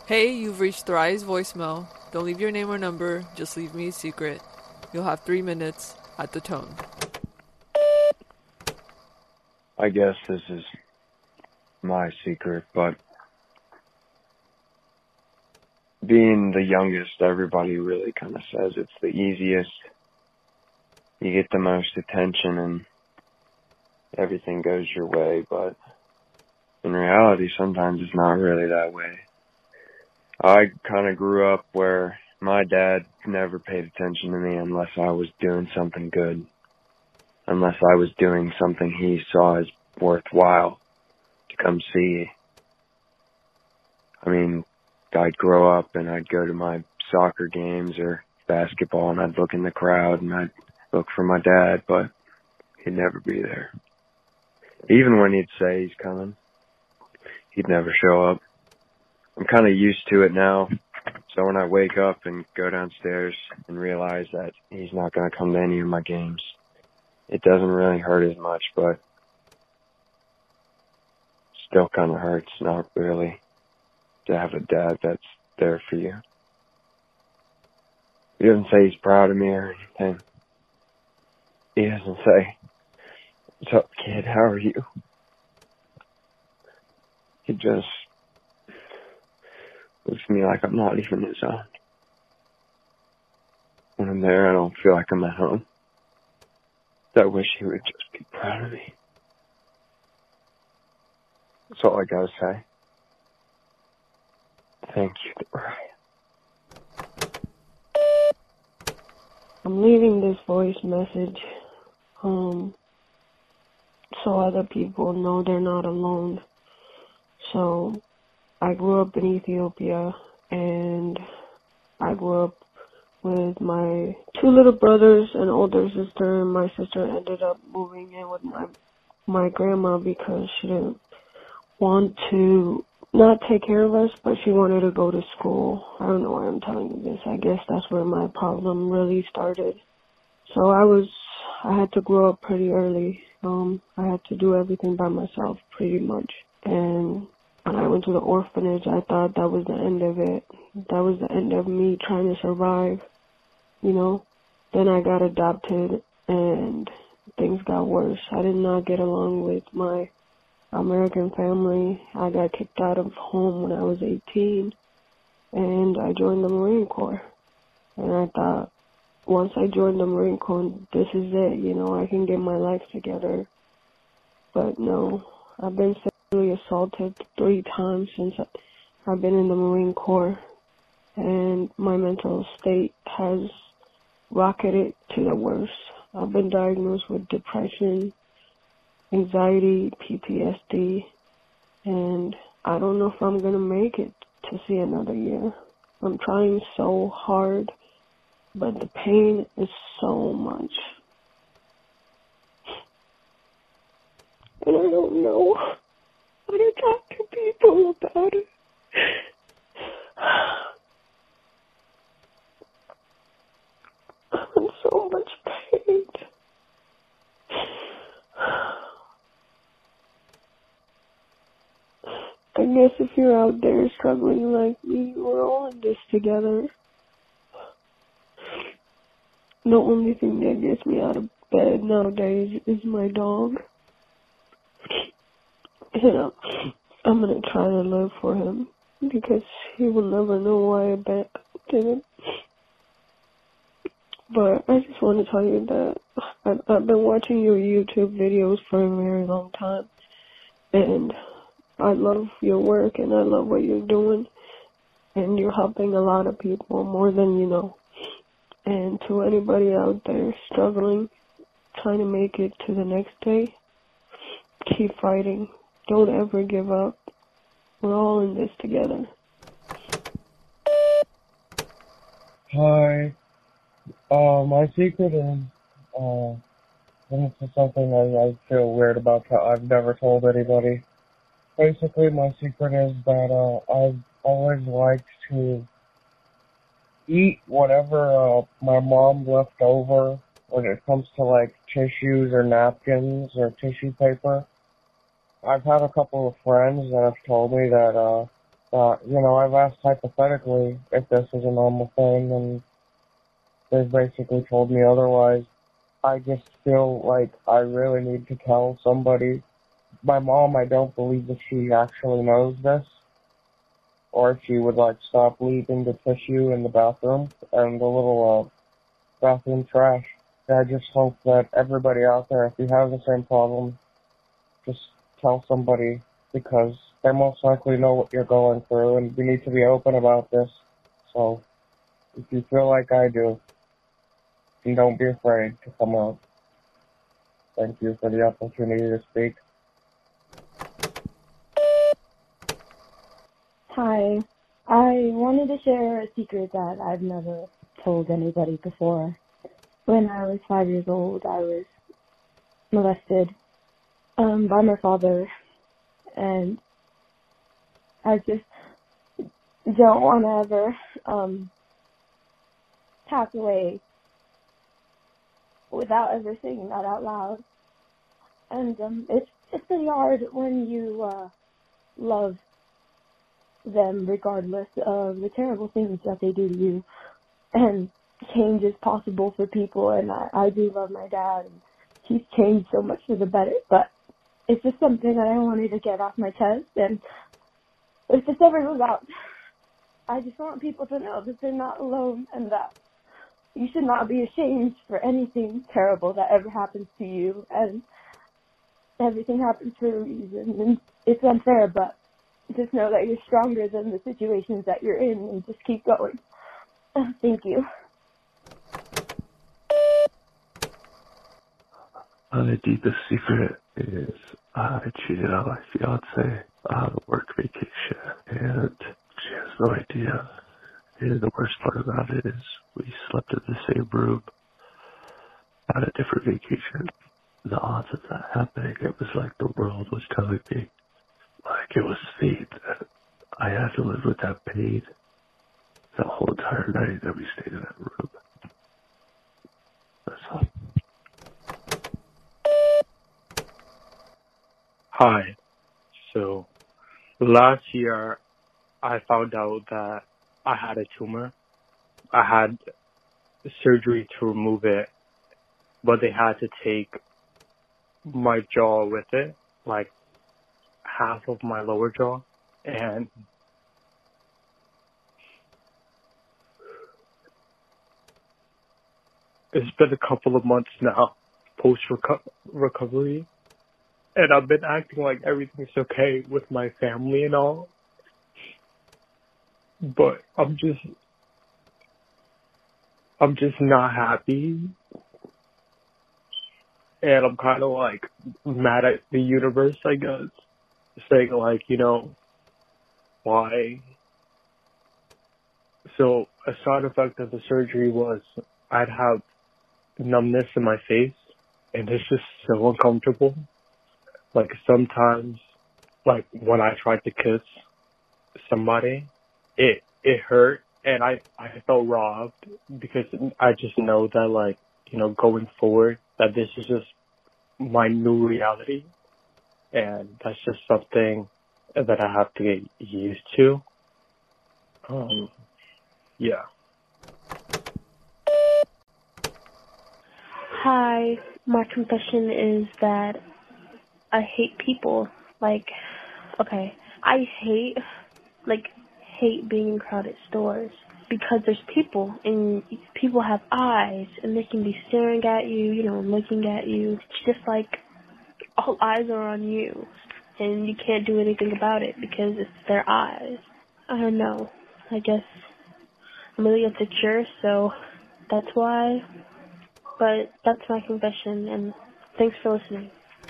Hey, you've reached Thrive's voicemail. Don't leave your name or number, just leave me a secret. You'll have 3 minutes at the tone. I guess this is my secret, but being the youngest, everybody really kind of says it's the easiest. You get the most attention and everything goes your way, but in reality, sometimes it's not really that way. I kind of grew up where my dad never paid attention to me unless I was doing something good, unless I was doing something he saw as worthwhile to come see. I mean, I'd grow up and I'd go to my soccer games or basketball and I'd look in the crowd and I'd look for my dad, but he'd never be there. Even when he'd say he's coming, he'd never show up. I'm kind of used to it now, so when I wake up and go downstairs and realize that he's not going to come to any of my games, it doesn't really hurt as much, but still kind of hurts, not really, to have a dad that's there for you. He doesn't say he's proud of me or anything. He doesn't say, "What's up, kid? How are you?" He just looks at me like I'm not even his own. When I'm there, I don't feel like I'm at home. I wish he would just be proud of me. That's all I gotta say. Thank you, Ryan. I'm leaving this voice message so other people know they're not alone. So I grew up in Ethiopia and I grew up with my two little brothers and older sister, and my sister ended up moving in with my grandma because she didn't want to not take care of us, but she wanted to go to school. I don't know why I'm telling you this. I guess that's where my problem really started. So I had to grow up pretty early. I had to do everything by myself pretty much. And when I went to the orphanage, I thought that was the end of it. That was the end of me trying to survive, you know. Then I got adopted and things got worse. I did not get along with my American family. I got kicked out of home when I was 18 and I joined the Marine Corps. And I thought, once I joined the Marine Corps, this is it, you know, I can get my life together. But no, I've been sexually assaulted 3 times since I've been in the Marine Corps, and my mental state has rocketed to the worst. I've been diagnosed with depression, anxiety, PTSD, and I don't know if I'm going to make it to see another year. I'm trying so hard, but the pain is so much. And I don't know how to talk to people about it. I'm in so much pain. I guess if you're out there struggling like me, we're all in this together. The only thing that gets me out of bed nowadays is my dog. And I'm gonna try to live for him because he will never know why I abandoned him. But I just want to tell you that I've been watching your YouTube videos for a very long time, and I love your work and I love what you're doing, and you're helping a lot of people more than you know. And to anybody out there struggling, trying to make it to the next day, keep fighting. Don't ever give up. We're all in this together. Hi. My secret is, and this is something I feel weird about that I've never told anybody. Basically, my secret is that, I've always liked to eat whatever, my mom left over when it comes to, like, tissues or napkins or tissue paper. I've had a couple of friends that have told me that, I've asked hypothetically if this is a normal thing, and they've basically told me otherwise. I just feel like I really need to tell somebody. My mom, I don't believe that she actually knows this, or if she would, stop leaving the tissue in the bathroom and the little, bathroom trash. I just hope that everybody out there, if you have the same problem, just tell somebody, because they most likely know what you're going through, and we need to be open about this. So, if you feel like I do, then don't be afraid to come out. Thank you for the opportunity to speak. Hi. I wanted to share a secret that I've never told anybody before. When I was 5 years old, I was molested by my father, and I just don't want to ever pass away without ever saying that out loud. And it's pretty hard when you love them regardless of the terrible things that they do to you. And change is possible for people, and I do love my dad, and he's changed so much for the better, but it's just something that I wanted to get off my chest. And if this ever goes out, I just want people to know that they're not alone, and that you should not be ashamed for anything terrible that ever happens to you, and everything happens for a reason, and it's unfair, but just know that you're stronger than the situations that you're in, and just keep going. Thank you. The deepest secret is I cheated on my fiance on a work vacation, and she has no idea. And the worst part about it is we slept in the same room on a different vacation. The odds of that happening, it was like the world was telling me, like it was fate, that I had to live with that pain the whole entire night that we stayed in that room. That's all. Hi. So, last year, I found out that I had a tumor. I had surgery to remove it, but they had to take my jaw with it, like half of my lower jaw. And it's been a couple of months now, post-recovery. And I've been acting like everything's okay with my family and all. But I'm just not happy. And I'm kind of like mad at the universe, I guess. Saying like, why? So a side effect of the surgery was I'd have numbness in my face, and it's just so uncomfortable. Like sometimes, like when I tried to kiss somebody, it hurt, and I felt robbed, because I just know that, like, going forward, that this is just my new reality, and that's just something that I have to get used to. Yeah. Hi, my confession is that I hate people. Like, okay, I hate being in crowded stores, because there's people, and people have eyes, and they can be staring at you, and looking at you. It's just like all eyes are on you, and you can't do anything about it because it's their eyes. I don't know. I guess I'm really insecure, so that's why. But that's my confession, and thanks for listening.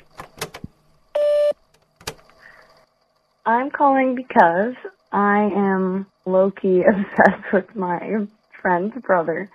I'm calling because I am low-key obsessed with my friend's brother.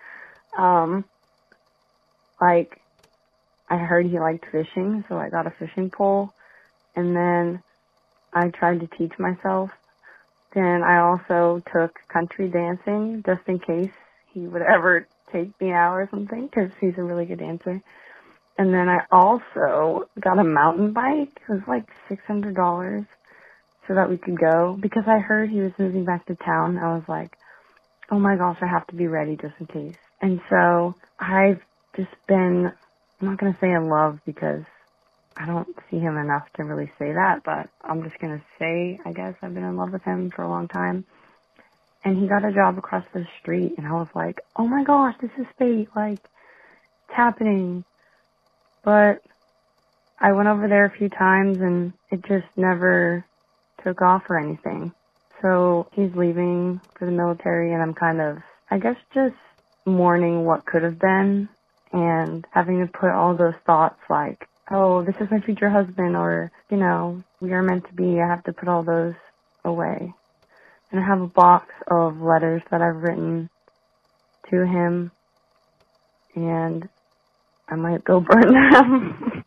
I heard he liked fishing, so I got a fishing pole, and then I tried to teach myself. Then I also took country dancing, just in case he would ever take me out or something, because he's a really good dancer. And then I also got a mountain bike. It was like $600. so that we could go because I heard he was moving back to town. I was like, oh my gosh, I have to be ready just in case. And so I've just been, I'm not going to say in love because I don't see him enough to really say that, but I'm just going to say, I guess I've been in love with him for a long time. And he got a job across the street, and I was like, oh my gosh, this is fate, like, it's happening. But I went over there a few times, and it just never took off or anything. So he's leaving for the military, and I'm kind of, I guess, just mourning what could have been and having to put all those thoughts like, oh, this is my future husband, or, you know, we are meant to be. I have to put all those away. And I have a box of letters that I've written to him, and I might go burn them.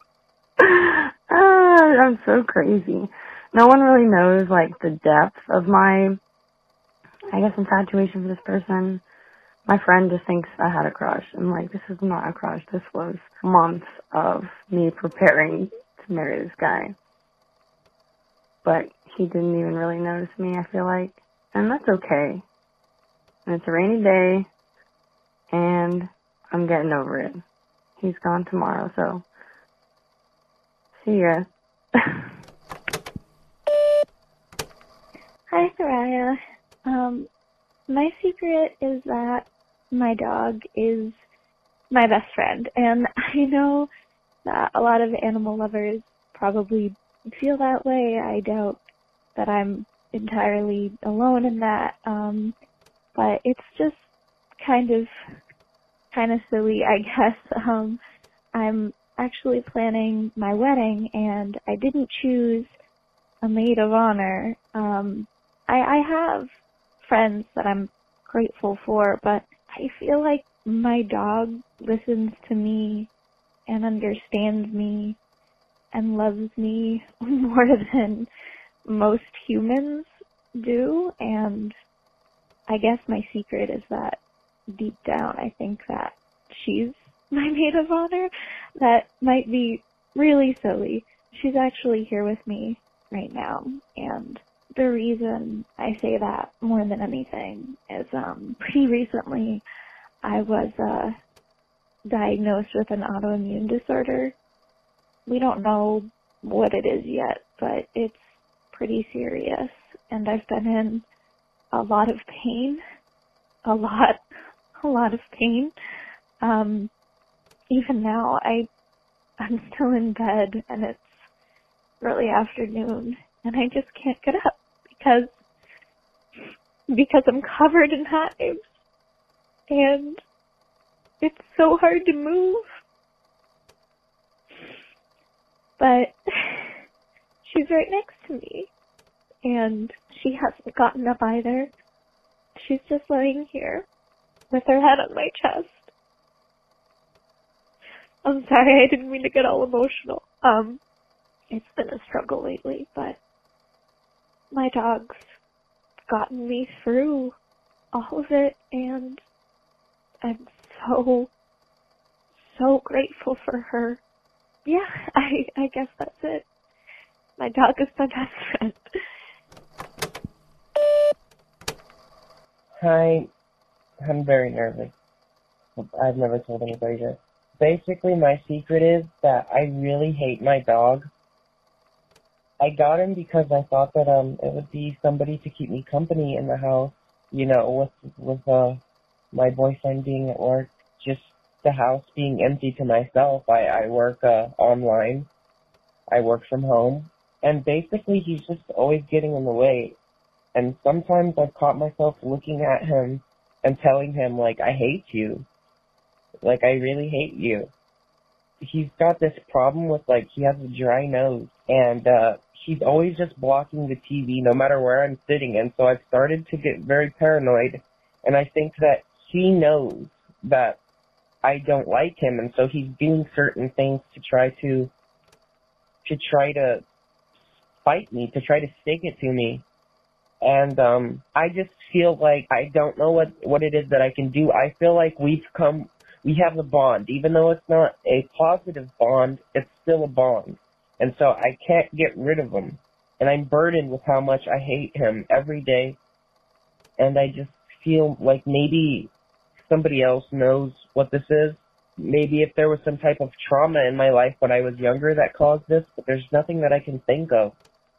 I'm so crazy. No one really knows, like, the depth of my, I guess, infatuation for this person. My friend just thinks I had a crush. I'm like, this is not a crush. This was months of me preparing to marry this guy. But he didn't even really notice me, I feel like. And that's okay. And it's a rainy day, and I'm getting over it. He's gone tomorrow, so see ya. Hi, Soraya. My secret is that my dog is my best friend, and I know that a lot of animal lovers probably feel that way. I doubt that I'm entirely alone in that, but it's just kind of silly, I guess. I'm actually planning my wedding, and I didn't choose a maid of honor. I have friends that I'm grateful for, but I feel like my dog listens to me and understands me and loves me more than most humans do, and I guess my secret is that deep down I think that she's my maid of honor. That might be really silly. She's actually here with me right now, and the reason I say that more than anything is pretty recently I was diagnosed with an autoimmune disorder. We don't know what it is yet, but it's pretty serious, and I've been in a lot of pain, a lot of pain. Even now, I'm still in bed, and it's early afternoon, and I just can't get up because I'm covered in hives, and it's so hard to move. But she's right next to me, and she hasn't gotten up either. She's just lying here with her head on my chest. I'm sorry, I didn't mean to get all emotional. It's been a struggle lately, but my dog's gotten me through all of it, and I'm so grateful for her. Yeah, I guess that's it. My dog is my best friend. Hi, I'm very nervous. I've never told anybody this. Basically, my secret is that I really hate my dog. I got him because I thought that it would be somebody to keep me company in the house. You know, with my boyfriend being at work, just the house being empty to myself. I work online. I work from home, and basically he's just always getting in the way. And sometimes I've caught myself looking at him and telling him, like, I hate you. Like, I really hate you. He's got this problem with, like, he has a dry nose, and he's always just blocking the TV no matter where I'm sitting. And so I've started to get very paranoid, and I think that he knows that I don't like him, and so he's doing certain things to try to fight me, to try to stick it to me. And I just feel like I don't know what it is that I can do. I feel like we have a bond. Even though it's not a positive bond, it's still a bond. And so I can't get rid of him. and I'm burdened with how much I hate him every day. And I just feel like maybe somebody else knows what this is. Maybe if there was some type of trauma in my life when I was younger that caused this, but there's nothing that I can think of.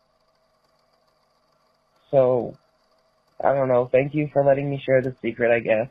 So, I don't know. Thank you for letting me share the secret, I guess.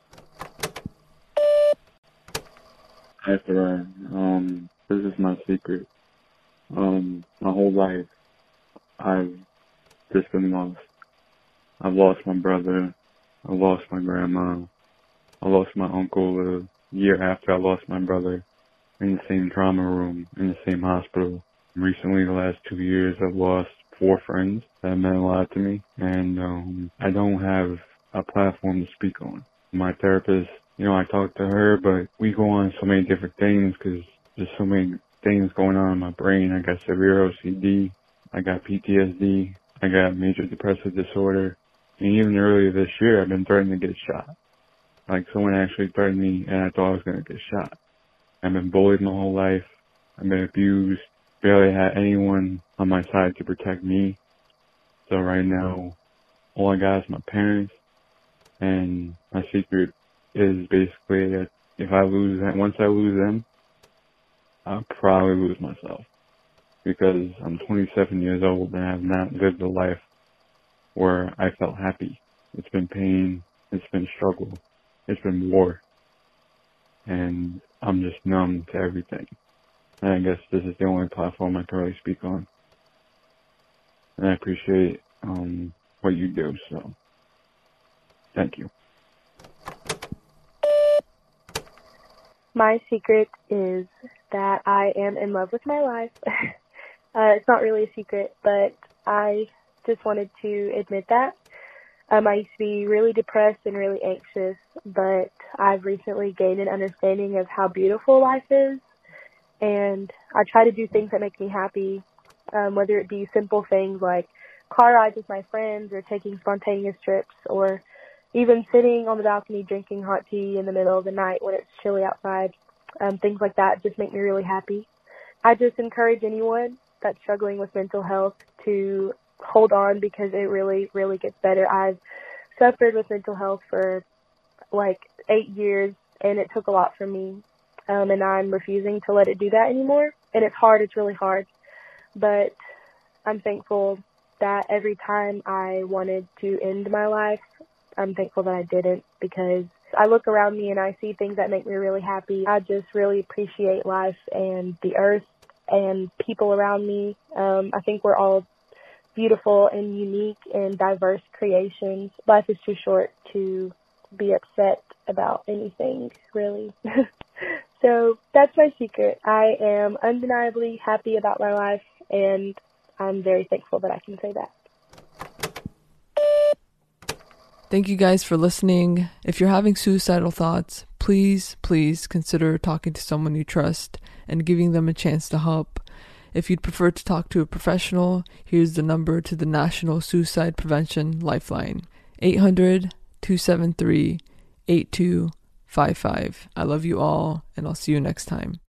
Hi, Farah. This is my secret. My whole life, I've just been lost. I've lost my brother. I lost my grandma. I lost my uncle a year after I lost my brother in the same trauma room, in the same hospital. Recently, the last 2 years, I've lost 4 friends that meant a lot to me, and I don't have a platform to speak on. My therapist, I talk to her, but we go on so many different things because there's so many things going on in my brain. I got severe OCD, I got PTSD, I got major depressive disorder, and even earlier this year, I've been threatened to get shot. Like, someone actually threatened me, and I thought I was going to get shot. I've been bullied my whole life. I've been abused. Barely had anyone on my side to protect me. So right now, all I got is my parents, and my secret is basically that if I lose that, once I lose them, I'll probably lose myself. Because I'm 27 years old and I have not lived a life where I felt happy. It's been pain, it's been struggle, it's been war, and I'm just numb to everything. And I guess this is the only platform I can really speak on. And I appreciate what you do, so thank you. My secret is that I am in love with my life. It's not really a secret, but I just wanted to admit that. I used to be really depressed and really anxious, but I've recently gained an understanding of how beautiful life is, and I try to do things that make me happy, whether it be simple things like car rides with my friends or taking spontaneous trips, or even sitting on the balcony drinking hot tea in the middle of the night when it's chilly outside. Things like that just make me really happy. I just encourage anyone that's struggling with mental health to hold on, because it really, really gets better. I've suffered with mental health for like 8 years, and it took a lot from me. And I'm refusing to let it do that anymore. And it's hard. It's really hard. But I'm thankful that every time I wanted to end my life, I'm thankful that I didn't, because I look around me and I see things that make me really happy. I just really appreciate life and the earth and people around me. I think we're all beautiful and unique and diverse creations. Life is too short to be upset about anything, really. So that's my secret. I am undeniably happy about my life, and I'm very thankful that I can say that. Thank you guys for listening. If you're having suicidal thoughts, please consider talking to someone you trust and giving them a chance to help. If you'd prefer to talk to a professional, here's the number to the National Suicide Prevention Lifeline, 800-273-8255. I love you all, and I'll see you next time.